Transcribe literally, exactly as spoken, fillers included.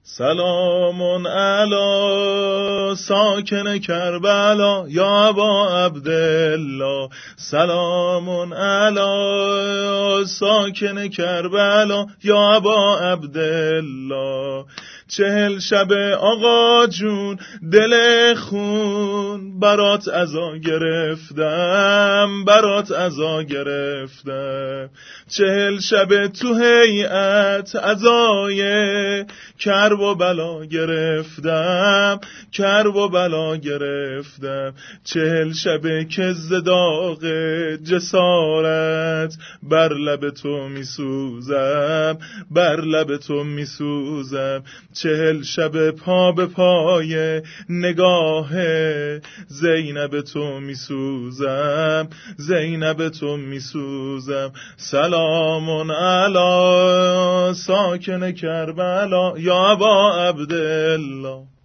سلام علی ساکن کربلا یا ابا عبدالله. سلام علی ساکن کربلا یا ابا عبدالله. چهل شب آقا جون دل خون برات عزا گرفتم، برات عزا گرفتم. چهل شب تو هیئت عزای کرب و بلا گرفتم، کرب و بلا گرفتم. چهل شب که ز داغ جسارت بر لب تو میسوزم، بر لب تو میسوزم. چهل شب پا به پای نگاه زینب تو میسوزم، زینب تو میسوزم. سلام علی ساکن کربلا یا ابا عبدالله.